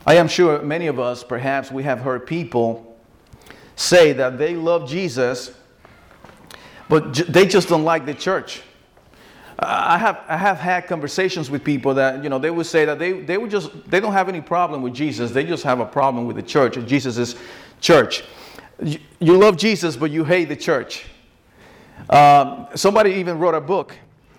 I am sure many of us, perhaps we have heard people say that they love Jesus, but they just don't like the church. I have had conversations with people that, they would say that they don't have any problem with Jesus. They just have a problem with the church, Jesus' church. You love Jesus, but you hate the church. Somebody even wrote a book.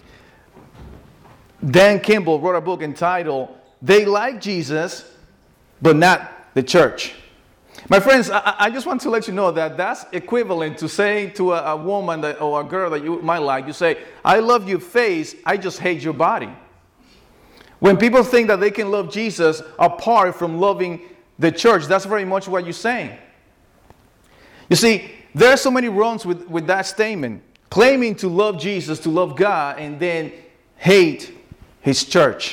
Dan Kimball wrote a book entitled, "They Like Jesus, but Not the Church." My friends, I just want to let you know that that's equivalent to saying to a woman or a girl that you might like, you say, "I love your face, I just hate your body." When people think that they can love Jesus apart from loving the church, that's very much what you're saying. You see, there are so many wrongs with that statement. Claiming to love Jesus, to love God, and then hate His church.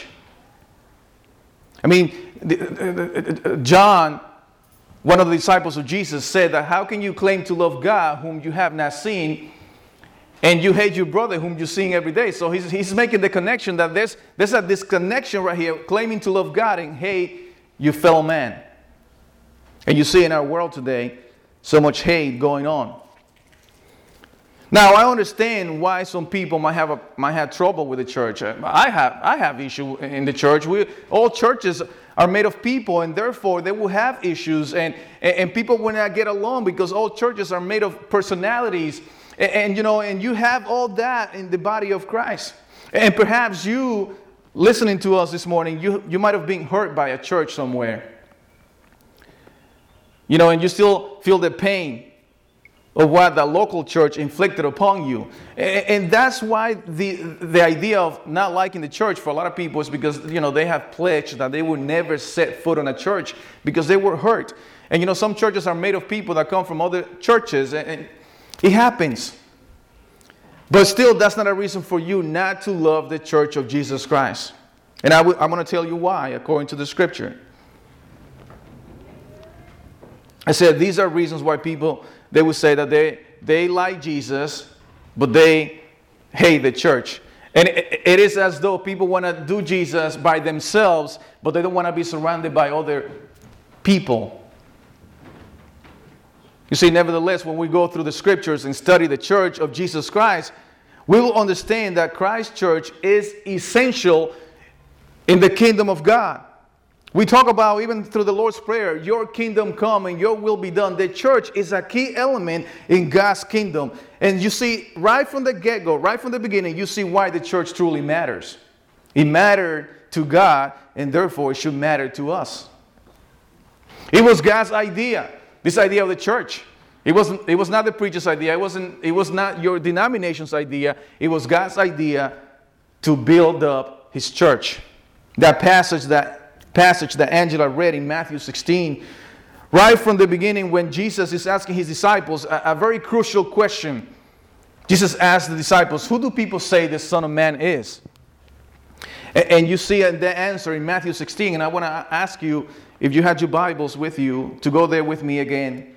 I mean, John, one of the disciples of Jesus, said that how can you claim to love God whom you have not seen, and you hate your brother whom you're seeing every day? So he's making the connection that there's a disconnection right here, claiming to love God and hate your fellow man. And you see in our world today so much hate going on. Now, I understand why some people might have trouble with the church. I have issue in the church. All churches are made of people, and therefore they will have issues, and people will not get along because all churches are made of personalities, and you have all that in the body of Christ. And perhaps you listening to us this morning, you might have been hurt by a church somewhere, and you still feel the pain of what the local church inflicted upon you. And that's why the idea of not liking the church for a lot of people is because, they have pledged that they will never set foot on a church because they were hurt. And, some churches are made of people that come from other churches, and it happens. But still, that's not a reason for you not to love the church of Jesus Christ. And I'm going to tell you why, according to the scripture. I said these are reasons why people, they would say that they like Jesus, but they hate the church. And it is as though people want to do Jesus by themselves, but they don't want to be surrounded by other people. You see, nevertheless, when we go through the scriptures and study the church of Jesus Christ, we will understand that Christ's church is essential in the kingdom of God. We talk about, even through the Lord's Prayer, your kingdom come and your will be done. The church is a key element in God's kingdom. And you see, right from the get-go, right from the beginning, you see why the church truly matters. It mattered to God, and therefore it should matter to us. It was God's idea, this idea of the church. It was not the preacher's idea. It was not your denomination's idea. It was God's idea to build up His church. That passage that Angela read in Matthew 16, right from the beginning when Jesus is asking His disciples a very crucial question. Jesus asked the disciples, "Who do people say the Son of Man is?" And you see the answer in Matthew 16, and I want to ask you, if you had your Bibles with you, to go there with me again.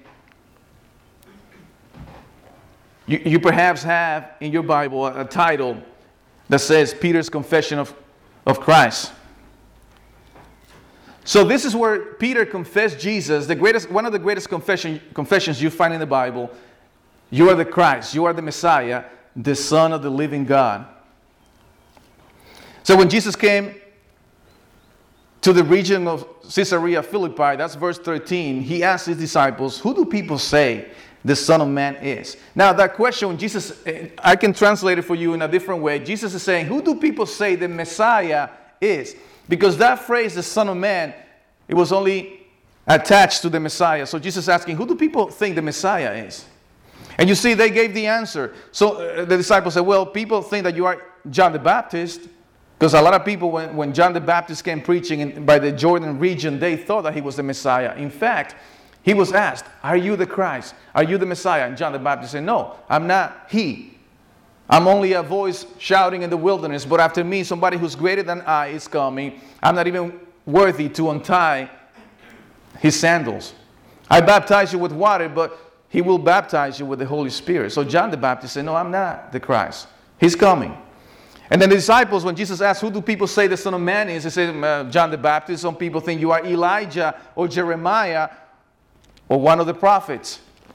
You perhaps have in your Bible a title that says Peter's Confession of Christ. So this is where Peter confessed Jesus, one of the greatest confessions you find in the Bible. You are the Christ, you are the Messiah, the Son of the living God. So when Jesus came to the region of Caesarea Philippi, that's verse 13, He asked His disciples, "Who do people say the Son of Man is?" Now that question, I can translate it for you in a different way. Jesus is saying, who do people say the Messiah is? Because that phrase, the Son of Man, it was only attached to the Messiah. So Jesus is asking, who do people think the Messiah is? And you see, they gave the answer. So the disciples said, well, people think that you are John the Baptist. Because a lot of people, when John the Baptist came preaching by the Jordan region, they thought that he was the Messiah. In fact, he was asked, "Are you the Christ? Are you the Messiah?" And John the Baptist said, "No, I'm not he. I'm only a voice shouting in the wilderness, but after me, somebody who's greater than I is coming. I'm not even worthy to untie his sandals. I baptize you with water, but he will baptize you with the Holy Spirit." So John the Baptist said, "No, I'm not the Christ. He's coming." And then the disciples, when Jesus asked, who do people say the Son of Man is? They said, John the Baptist. Some people think you are Elijah or Jeremiah or one of the prophets.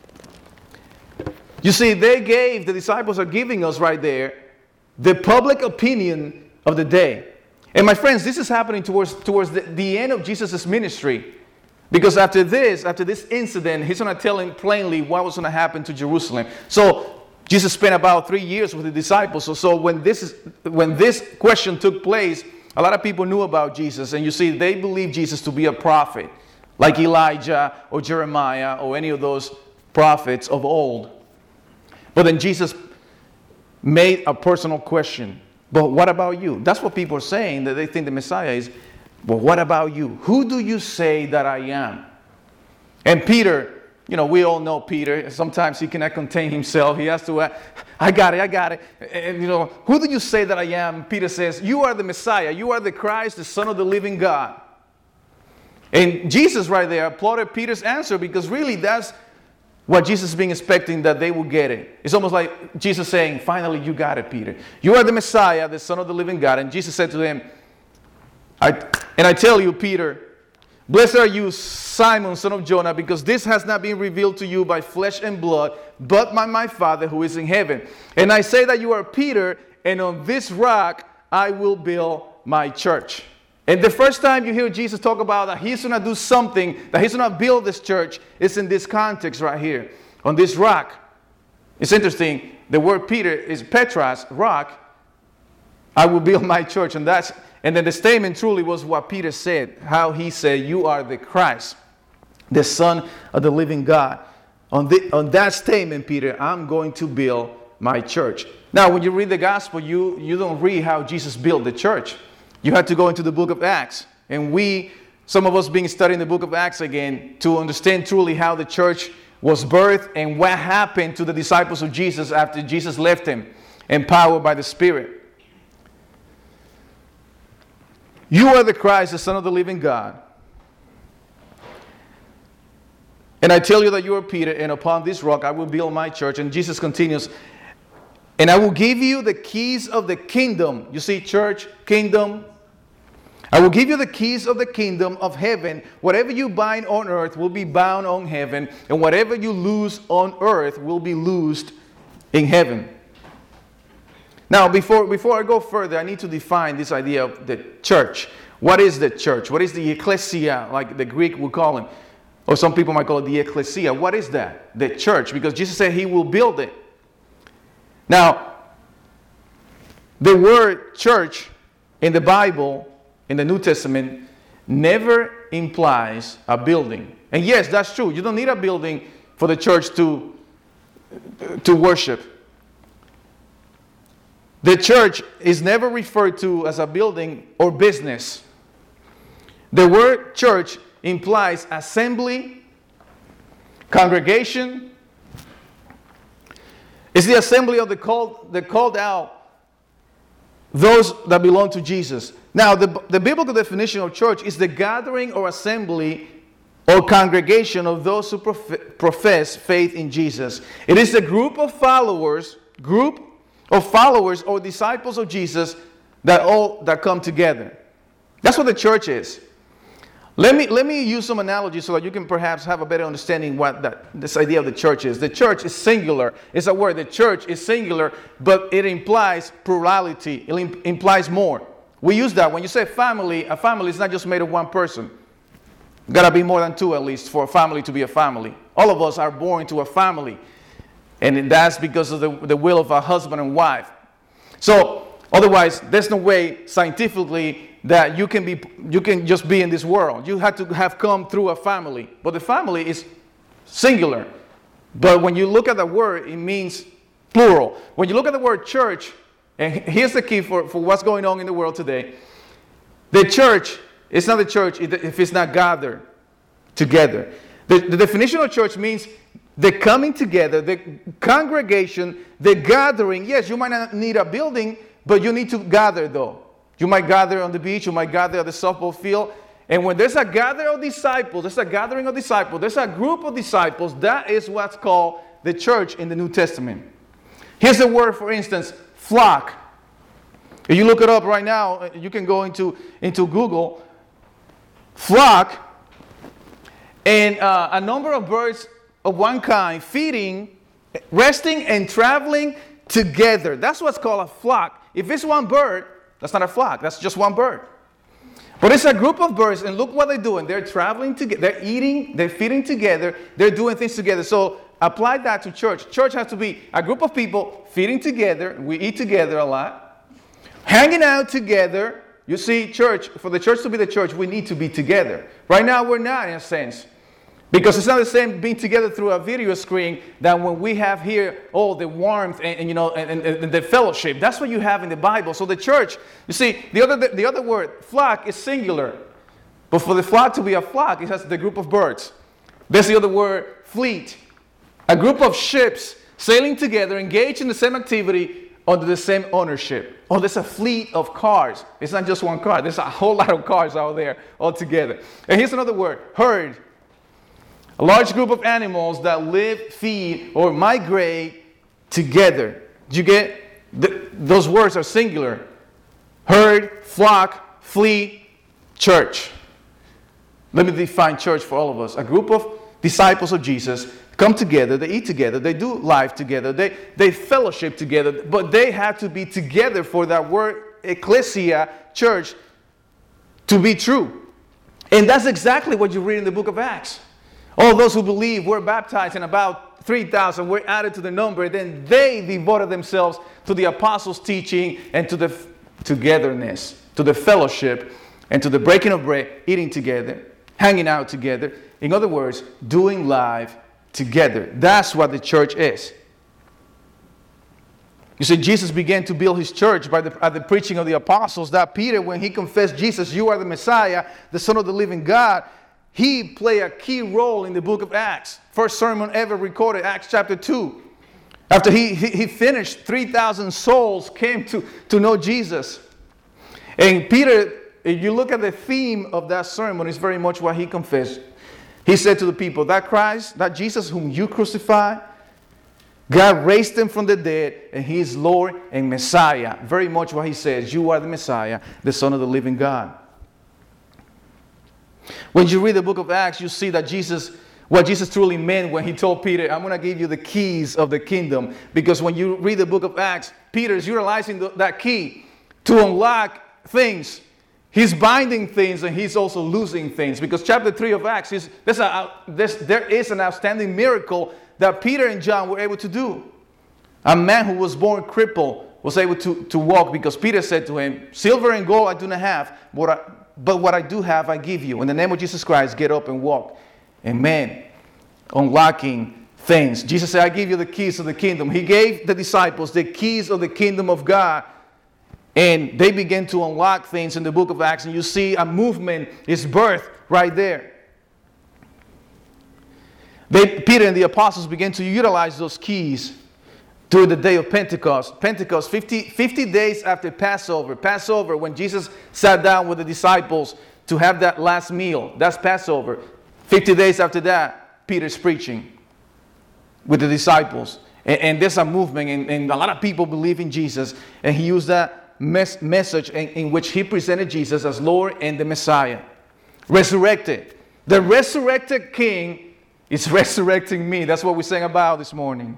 You see, the disciples are giving us right there the public opinion of the day. And my friends, this is happening towards the end of Jesus' ministry. Because after this incident, he's going to tell him plainly what was going to happen to Jerusalem. So Jesus spent about 3 years with the disciples. So when this question took place, a lot of people knew about Jesus. And you see, they believed Jesus to be a prophet, like Elijah or Jeremiah or any of those prophets of old. But then Jesus made a personal question. But what about you? That's what people are saying, that they think the Messiah is. But what about you? Who do you say that I am? And Peter, we all know Peter. Sometimes he cannot contain himself. He has to, I got it. And, who do you say that I am? Peter says, you are the Messiah. You are the Christ, the Son of the living God. And Jesus right there applauded Peter's answer, because really that's what Jesus has been expecting, that they will get it. It's almost like Jesus saying, finally you got it, Peter. You are the Messiah, the Son of the living God. And Jesus said to him, I tell you, Peter, blessed are you, Simon, son of Jonah, because this has not been revealed to you by flesh and blood, but by my Father who is in heaven. And I say that you are Peter, and on this rock I will build my church. And the first time you hear Jesus talk about that he's going to do something, that he's going to build this church, is in this context right here, on this rock. It's interesting, the word Peter is Petros, rock. I will build my church, and then the statement truly was what Peter said, how he said, you are the Christ, the Son of the living God. On that statement, Peter, I'm going to build my church. Now, when you read the gospel, you don't read how Jesus built the church. You have to go into the book of Acts. And some of us being studying the book of Acts again, to understand truly how the church was birthed and what happened to the disciples of Jesus after Jesus left him, empowered by the Spirit. You are the Christ, the Son of the living God. And I tell you that you are Peter, and upon this rock I will build my church. And Jesus continues, and I will give you the keys of the kingdom. You see, church, kingdom. I will give you the keys of the kingdom of heaven. Whatever you bind on earth will be bound on heaven, and whatever you loose on earth will be loosed in heaven. Now, before I go further, I need to define this idea of the church. What is the church? What is the ecclesia, like the Greek would call it? Or some people might call it the ecclesia. What is that? The church. Because Jesus said he will build it. Now, the word church in the Bible, in the New Testament, never implies a building. And yes, that's true. You don't need a building for the church to worship. The church is never referred to as a building or business. The word church implies assembly, congregation. It's the assembly of the called out, those that belong to Jesus. Now, the biblical definition of church is the gathering or assembly or congregation of those who profess faith in Jesus. It is a group of followers or disciples of Jesus that come together. That's what the church is. Let me use some analogy so that you can perhaps have a better understanding what this idea of the church is. The church is singular. It's a word. The church is singular, but it implies plurality. It implies more. We use that. When you say family, a family is not just made of one person. Got to be more than two at least for a family to be a family. All of us are born to a family. And that's because of the will of a husband and wife. So, otherwise, there's no way scientifically that you can just be in this world. You have to have come through a family. But the family is singular. But when you look at the word, it means plural. When you look at the word church, and here's the key for what's going on in the world today. The church is not the church if it's not gathered together. The definition of church means the coming together, the congregation, the gathering. Yes, you might not need a building, but you need to gather though. You might gather on the beach, you might gather at the softball field. And when there's a gathering of disciples, there's a group of disciples, that is what's called the church in the New Testament. Here's the word, for instance, flock. If you look it up right now, you can go into Google, flock, and a number of birds of one kind feeding, resting, and traveling together. That's what's called a flock. If it's one bird, that's not a flock. That's just one bird. But it's a group of birds, and look what they're doing. They're traveling together. They're eating. They're feeding together. They're doing things together. So apply that to church. Church has to be a group of people feeding together. We eat together a lot. Hanging out together. You see, church, for the church to be the church, we need to be together. Right now, we're not, in a sense. Because it's not the same being together through a video screen than when we have here, the warmth and the fellowship. That's what you have in the Bible. So the church, you see, the other word, flock, is singular. But for the flock to be a flock, it has the group of birds. There's the other word, fleet. A group of ships sailing together, engaged in the same activity under the same ownership. Oh, there's a fleet of cars. It's not just one car. There's a whole lot of cars out there all together. And here's another word, herd. A large group of animals that live, feed, or migrate together. Do you get? Those words are singular. Herd, flock, fleet, church. Let me define church for all of us. A group of disciples of Jesus come together, they eat together, they do life together, they fellowship together, but they have to be together for that word ecclesia, church, to be true. And that's exactly what you read in the book of Acts. All those who believe were baptized, and about 3,000 were added to the number. Then they devoted themselves to the apostles' teaching and to the togetherness, to the fellowship, and to the breaking of bread, eating together, hanging out together. In other words, doing life together. That's what the church is. You see, Jesus began to build his church at the preaching of the apostles. That Peter, when he confessed Jesus, you are the Messiah, the Son of the living God, he played a key role in the book of Acts. First sermon ever recorded, Acts chapter 2. After he finished, 3,000 souls came to know Jesus. And Peter, if you look at the theme of that sermon, it's very much what he confessed. He said to the people, that Christ, that Jesus whom you crucified, God raised him from the dead, and he is Lord and Messiah. Very much what he says, you are the Messiah, the Son of the living God. When you read the book of Acts, you see that what Jesus truly meant when he told Peter, I'm going to give you the keys of the kingdom. Because when you read the book of Acts, Peter is utilizing that key to unlock things. He's binding things and he's also losing things. Because chapter 3 of Acts, there is an outstanding miracle that Peter and John were able to do. A man who was born crippled was able to walk, because Peter said to him, silver and gold I do not have, but what I do have, I give you. In the name of Jesus Christ, get up and walk. Amen. Unlocking things. Jesus said, I give you the keys of the kingdom. He gave the disciples the keys of the kingdom of God. And they began to unlock things in the book of Acts. And you see a movement is birthed right there. Peter and the apostles began to utilize those keys during the day of Pentecost. Pentecost, 50 days after Passover. Passover, when Jesus sat down with the disciples to have that last meal. That's Passover. 50 days after that, Peter's preaching with the disciples. And there's a movement, and a lot of people believe in Jesus. And he used that message in which he presented Jesus as Lord and the Messiah. Resurrected. The resurrected King is resurrecting me. That's what we sang about this morning.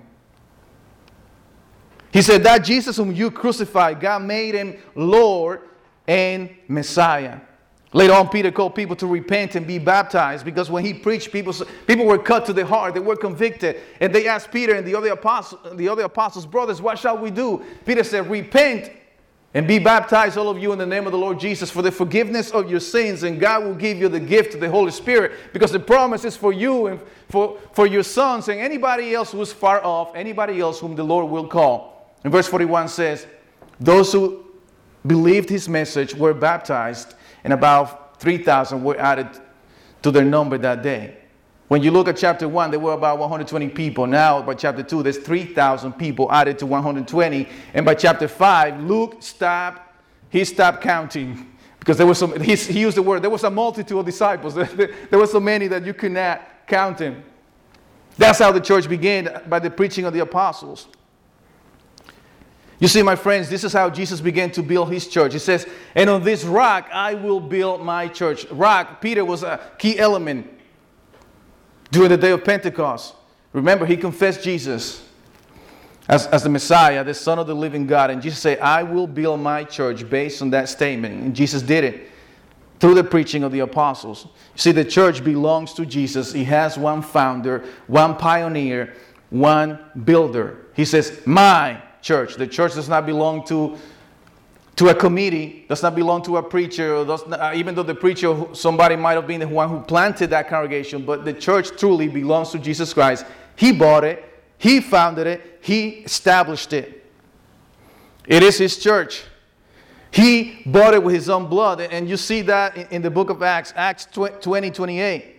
He said that Jesus whom you crucified, God made him Lord and Messiah. Later on, Peter called people to repent and be baptized, because when he preached, people were cut to the heart. They were convicted. And they asked Peter and the other apostles, brothers, what shall we do? Peter said, repent and be baptized, all of you, in the name of the Lord Jesus, for the forgiveness of your sins, and God will give you the gift of the Holy Spirit, because the promise is for you and for your sons and anybody else who is far off, anybody else whom the Lord will call. And verse 41 says, those who believed his message were baptized, and about 3,000 were added to their number that day. When you look at chapter 1, there were about 120 people. Now, by chapter 2, there's 3,000 people added to 120. And by chapter 5, Luke stopped counting. Because there was he used the word, there was a multitude of disciples. There were so many that you could not count them. That's how the church began, by the preaching of the apostles. You see, my friends, this is how Jesus began to build his church. He says, and on this rock I will build my church. Rock, Peter was a key element during the day of Pentecost. Remember, he confessed Jesus as the Messiah, the Son of the living God. And Jesus said, I will build my church based on that statement. And Jesus did it through the preaching of the apostles. You see, the church belongs to Jesus. He has one founder, one pioneer, one builder. He says, my church. The church does not belong to a committee, does not belong to a preacher, or even though the preacher, somebody might have been the one who planted that congregation, but the church truly belongs to Jesus Christ. He bought it, he founded it, he established it. It is his church. He bought it with his own blood, and you see that in the book of Acts, Acts 20:28.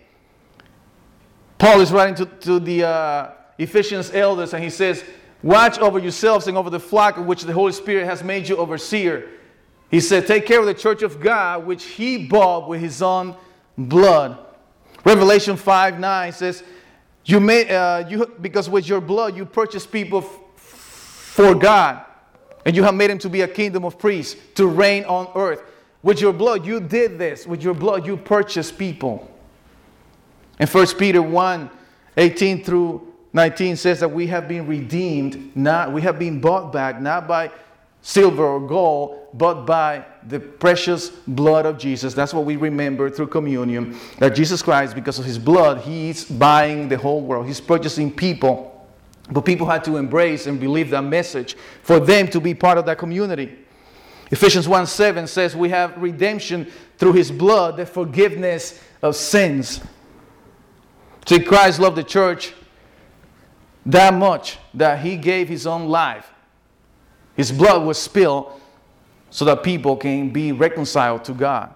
Paul is writing to the Ephesians elders, and he says, watch over yourselves and over the flock of which the Holy Spirit has made you overseer. He said, take care of the church of God, which he bought with his own blood. Revelation 5:9 says, because with your blood you purchased people for God, and you have made him to be a kingdom of priests, to reign on earth. With your blood you did this. With your blood you purchased people. And 1 Peter 1:18 through 19 says that we have been redeemed, we have been bought back, not by silver or gold, but by the precious blood of Jesus. That's what we remember through communion, that Jesus Christ, because of his blood, he's buying the whole world. He's purchasing people. But people had to embrace and believe that message for them to be part of that community. Ephesians 1:7 says we have redemption through his blood, the forgiveness of sins. See, Christ loved the church that much that he gave his own life. His blood was spilled so that people can be reconciled to God.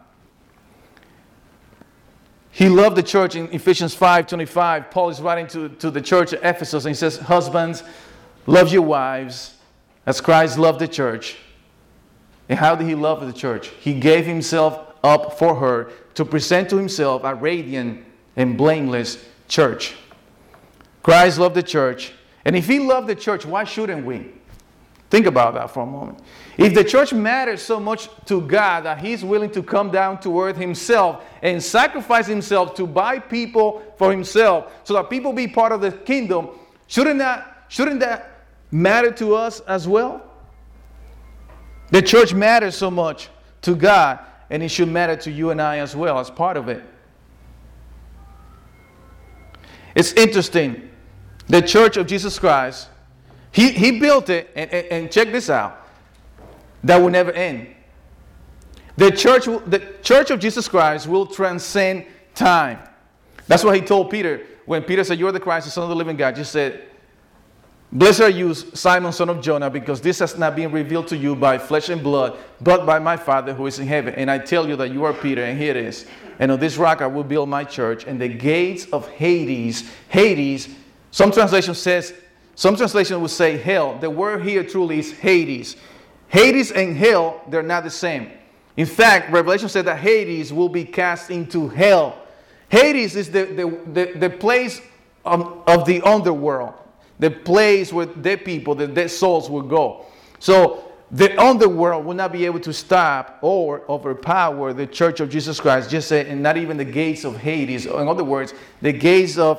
He loved the church in Ephesians 5:25. Paul is writing to the church at Ephesus, and he says, husbands, love your wives as Christ loved the church. And how did he love the church? He gave himself up for her to present to himself a radiant and blameless church. Christ loved the church. And if he loved the church, why shouldn't we? Think about that for a moment. If the church matters so much to God that he's willing to come down to earth himself and sacrifice himself to buy people for himself so that people be part of the kingdom, shouldn't that matter to us as well? The church matters so much to God, and it should matter to you and I as well as part of it. It's interesting. The church of Jesus Christ, he built it, and check this out, that will never end. The church of Jesus Christ will transcend time. That's what he told Peter. When Peter said, you're the Christ, the Son of the living God, just said, blessed are you, Simon, son of Jonah, because this has not been revealed to you by flesh and blood, but by my Father who is in heaven. And I tell you that you are Peter, and here it is. And on this rock I will build my church, and the gates of Hades, some translation will say hell. The word here truly is Hades. Hades and hell, they're not the same. In fact, Revelation said that Hades will be cast into hell. Hades is the place of the underworld, the place where dead people, the dead souls will go. So the underworld will not be able to stop or overpower the church of Jesus Christ, just say, and not even the gates of Hades. In other words, the gates of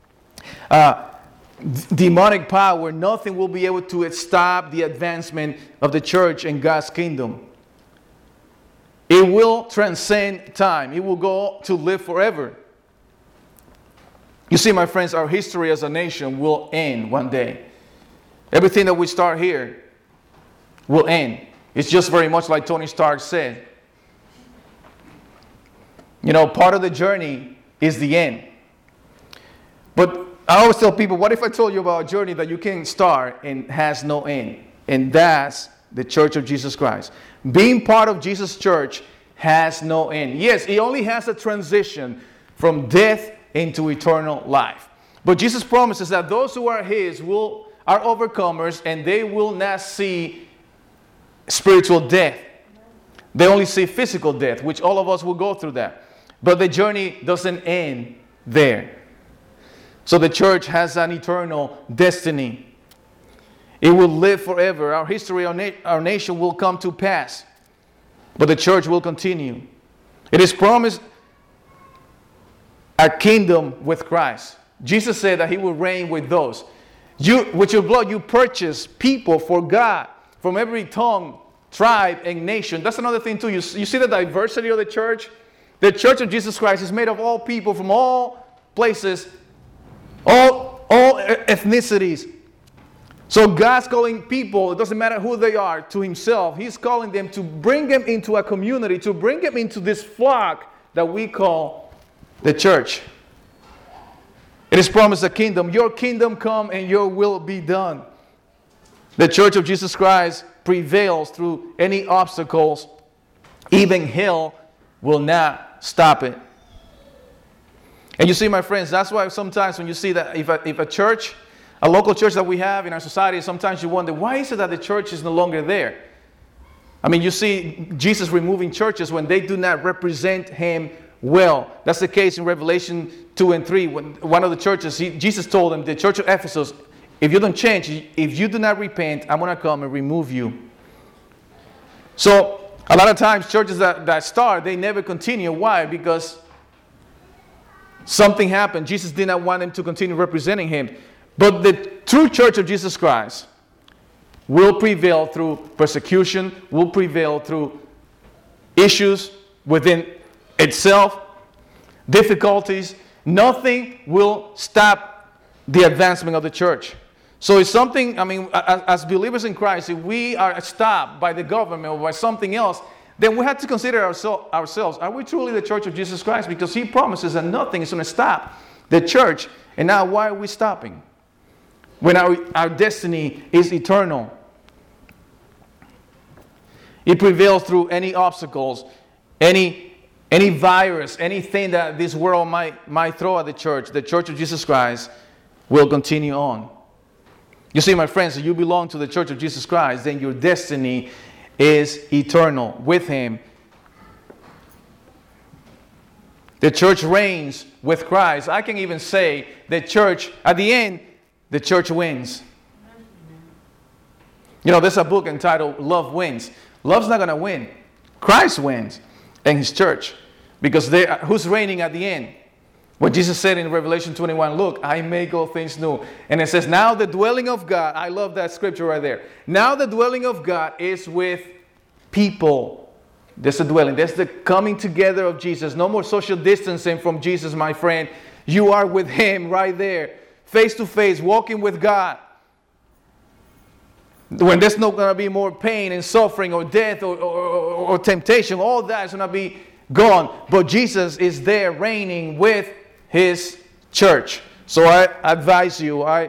demonic power, nothing will be able to stop the advancement of the church and God's kingdom. It will transcend time. It will go to live forever. You see, my friends, our history as a nation will end one day. Everything that we start here will end. It's just very much like Tony Stark said. You know, part of the journey is the end. But I always tell people, what if I told you about a journey that you can start and has no end? And that's the church of Jesus Christ. Being part of Jesus' church has no end. Yes, it only has a transition from death into eternal life. But Jesus promises that those who are his are overcomers, and they will not see spiritual death. They only see physical death, which all of us will go through that. But the journey doesn't end there. So the church has an eternal destiny. It will live forever. Our history, our nation will come to pass. But the church will continue. It is promised a kingdom with Christ. Jesus said that he will reign with those. With your blood, you purchase people for God from every tongue, tribe, and nation. That's another thing too. You see the diversity of the church? The church of Jesus Christ is made of all people from all places, all ethnicities. So God's calling people, it doesn't matter who they are, to himself. He's calling them to bring them into a community, to bring them into this flock that we call the church. It is promised a kingdom. Your kingdom come and your will be done. The church of Jesus Christ prevails through any obstacles. Even hell will not stop it. And you see, my friends, that's why sometimes when you see that if a church, a local church that we have in our society, sometimes you wonder, why is it that the church is no longer there? I mean, you see Jesus removing churches when they do not represent him well. That's the case in Revelation 2 and 3. When one of the churches, Jesus told them, the church of Ephesus, if you don't change, if you do not repent, I'm going to come and remove you. So a lot of times churches that start, they never continue. Why? Because something happened. Jesus did not want them to continue representing him. But the true church of Jesus Christ will prevail through persecution, will prevail through issues within itself, difficulties. Nothing will stop the advancement of the church. So it's something, I mean, as believers in Christ, if we are stopped by the government or by something else, then we have to consider ourselves. Are we truly the church of Jesus Christ? Because he promises that nothing is going to stop the church. And now why are we stopping? When our destiny is eternal. It prevails through any obstacles, any virus, anything that this world might throw at the church of Jesus Christ will continue on. You see, my friends, if you belong to the church of Jesus Christ, then your destiny is eternal with him. The church reigns with Christ. I can even say the church, at the end, the church wins. You know, there's a book entitled Love Wins. Love's not going to win. Christ wins and his church. Because who's reigning at the end? What Jesus said in Revelation 21, look, I make all things new. And it says, now the dwelling of God, I love that scripture right there. Now the dwelling of God is with people. There's the dwelling. There's the coming together of Jesus. No more social distancing from Jesus, my friend. You are with him right there. Face to face, walking with God. When there's not going to be more pain and suffering or death or temptation, all that is going to be gone. But Jesus is there reigning with his church. So I advise you, I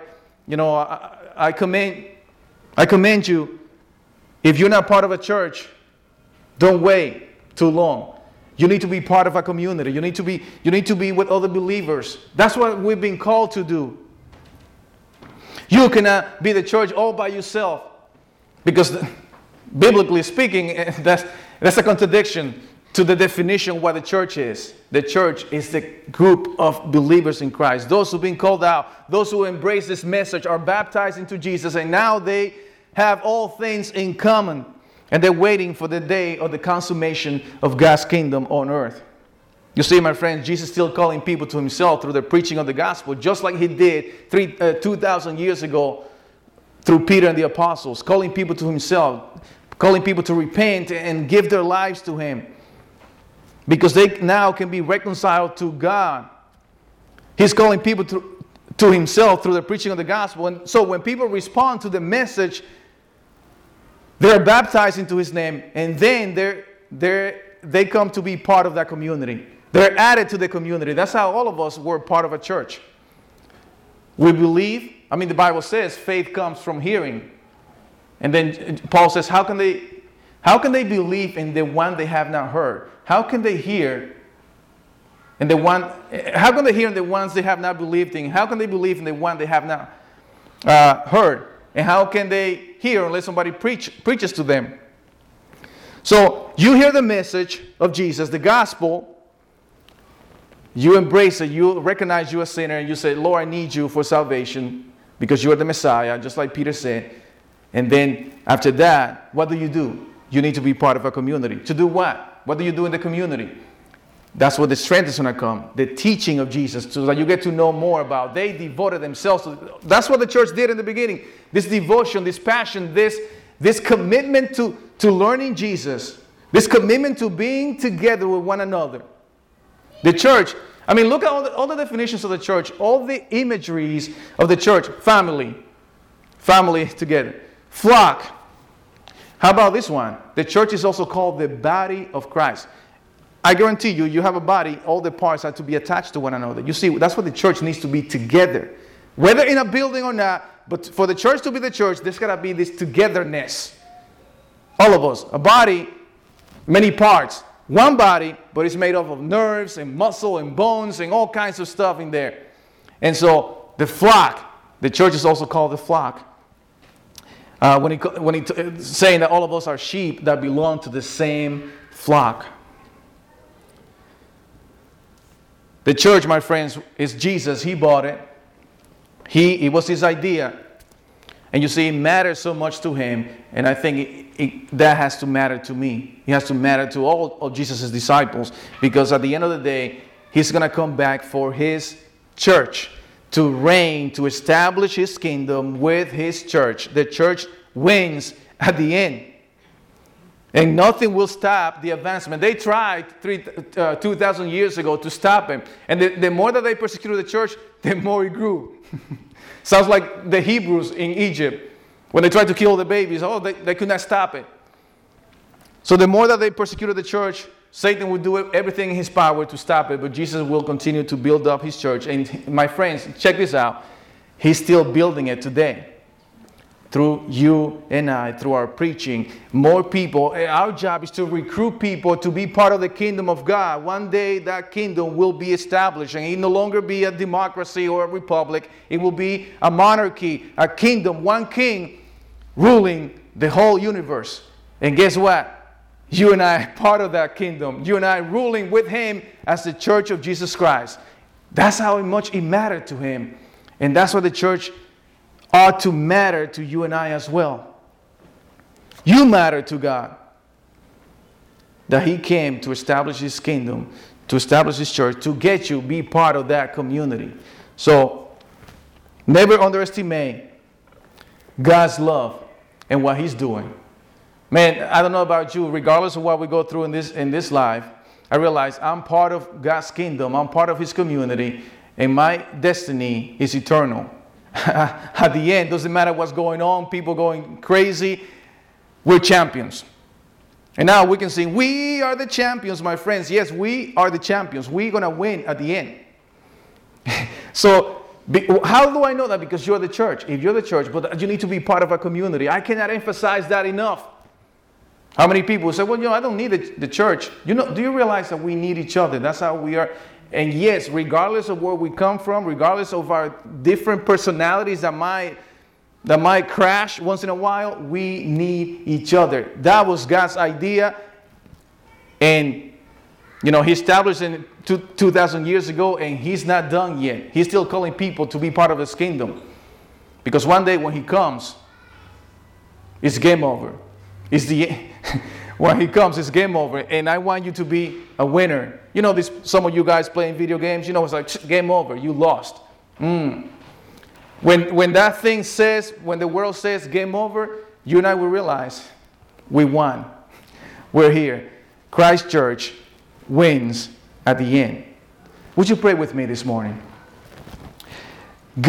commend you, if you're not part of a church, don't wait too long. You need to be part of a community. You need to be with other believers. That's what we've been called to do. You cannot be the church all by yourself. Because biblically speaking, that's a contradiction to the definition of what the church is. The church is the group of believers in Christ. Those who've been called out, those who embrace this message are baptized into Jesus, and now they have all things in common. And they're waiting for the day of the consummation of God's kingdom on earth. You see, my friends, Jesus is still calling people to himself through the preaching of the gospel, just like he did 2,000 years ago through Peter and the apostles, calling people to himself, calling people to repent and give their lives to him, because they now can be reconciled to God. He's calling people to himself through the preaching of the gospel. And so when people respond to the message, they're baptized into his name, and then they come to be part of that community. They're added to the community. That's how all of us were part of a church. We believe. I mean, the Bible says faith comes from hearing. And then Paul says, how can they believe in the one they have not heard? How can they hear in the one? How can they hear in the ones they have not believed in? How can they believe in the one they have not heard? And how can they hear unless somebody preaches to them? So you hear the message of Jesus, the gospel. You embrace it. You recognize you're a sinner. And you say, Lord, I need you for salvation because you are the Messiah, just like Peter said. And then after that, what do? You need to be part of a community. To do what? What do you do in the community? That's where the strength is going to come. The teaching of Jesus, so that you get to know more about. They devoted themselves to. That's what the church did in the beginning. This devotion, this passion, this commitment to learning Jesus. This commitment to being together with one another. The church, I mean, look at all the definitions of the church. All the imageries of the church. Family together. Flock. How about this one? The church is also called the body of Christ. I guarantee you have a body, all the parts have to be attached to one another. You see, that's what the church needs to be together. Whether in a building or not, but for the church to be the church, there's got to be this togetherness. All of us. A body, many parts. One body, but it's made up of nerves and muscle and bones and all kinds of stuff in there. And so, the flock, the church is also called the flock. When he saying that all of us are sheep that belong to the same flock. The church, my friends, is Jesus. He bought it. It was his idea. And you see, it matters so much to him. And I think that has to matter to me. It has to matter to all of Jesus' disciples. Because at the end of the day, he's going to come back for his church. To reign, to establish his kingdom with his church. The church wins at the end. And nothing will stop the advancement. They tried 2,000 years ago to stop him. And the more that they persecuted the church, the more it grew. Sounds like the Hebrews in Egypt. When they tried to kill the babies, they could not stop it. So the more that they persecuted the church, Satan would do everything in his power to stop it. But Jesus will continue to build up his church. And my friends, check this out. He's still building it today. Through you and I, through our preaching, more people. Our job is to recruit people to be part of the kingdom of God. One day that kingdom will be established, and it will no longer be a democracy or a republic. It will be a monarchy, a kingdom, one king ruling the whole universe. And guess what? You and I are part of that kingdom. You and I ruling with him as the church of Jesus Christ. That's how much it mattered to him. And that's what the church ought to matter to you and I as well. You matter to God. That he came to establish his kingdom, to establish his church, to get you be part of that community. So, never underestimate God's love and what he's doing. Man, I don't know about you, regardless of what we go through in this life, I realize I'm part of God's kingdom, I'm part of his community, and my destiny is eternal. At the end, doesn't matter what's going on, people going crazy, we're champions. And now we can sing, we are the champions, my friends. Yes, we are the champions. We're going to win at the end. So, how do I know that? Because you're the church. If you're the church, but you need to be part of a community. I cannot emphasize that enough. How many people say, well, I don't need the church. Do you realize that we need each other? That's how we are. And yes, regardless of where we come from, regardless of our different personalities that might crash once in a while, we need each other. That was God's idea. And, he established it 2,000 years ago, and he's not done yet. He's still calling people to be part of his kingdom. Because one day when he comes, it's game over. When he comes, it's game over. And I want you to be a winner. Some of you guys playing video games, it's like, game over, you lost. When that thing says, when the world says game over, you and I will realize we won. We're here. Christ Church wins at the end. Would you pray with me this morning?